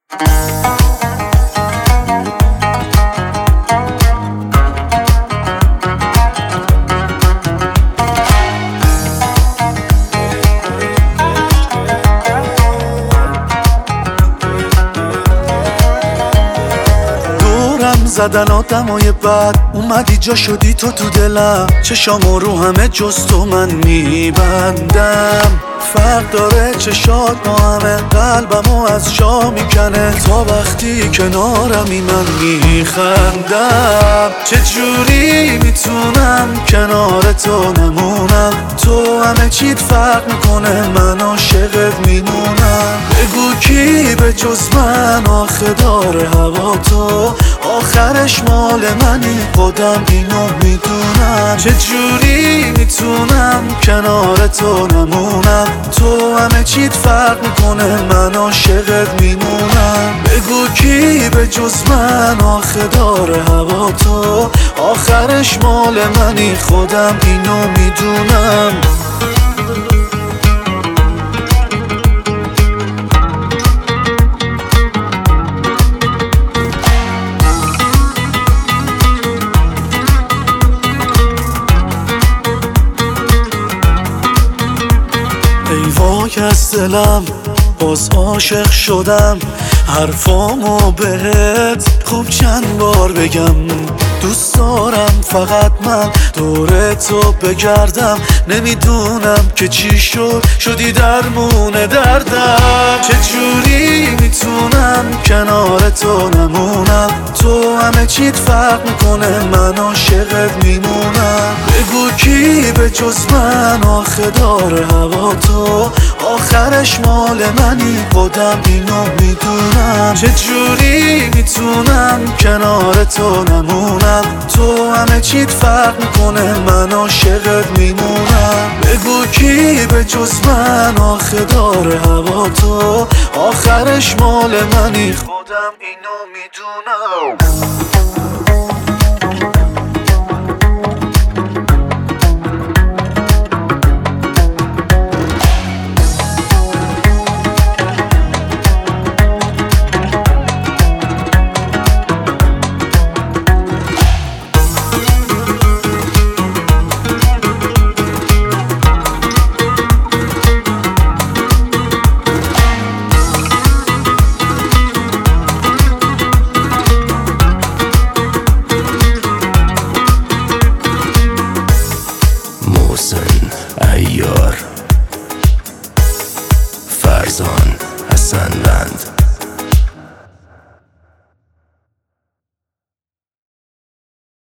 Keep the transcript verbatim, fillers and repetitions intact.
زدن آدمای بد اومدی جا شدی تو تو دلم، چشامو رو همه جز تو من میبندم. فرق داره چشات با همه، قلبمو از جا میکنه تا وقتی کنارمی من میخندم. چجوری میتونم کنار تو نمونم؟ تو همه چیت فرق میکنه، من عاشقت میمونم. بگو کی به جز من آخه داره هوا تو، آخرش مال منی خودم اینو میدونم. چجوری میتونم کنار تو نمونم؟ تو همه چیت فرق میکنه، من عاشقت میمونم. بگو کی به جز من آخه داره هوا تو، آخرش مال منی خودم اینو میدونم. ای وای از دلم باز عاشق شدم، حرفامو بهت خوب چند بار بگم. دوست دارم فقط من دور تو بگردم، نمیدونم که چی شد شدی درمون دردم. چجوری میتونم کنار تو نمونم؟ تو همه چیت فرق میکنه، من عاشقت میمونم. بگو کی به جز من آخه داره هوا تو، آخرش مال منی خودم اینو میدونم. چجوری میتونم کنار تو نمونم؟ تو همه چیت فرق میکنه، من عاشقت میمونم. بگو کی به جز من آخه داره هوا تو، آخرش مال منی خودم اینو میدونم.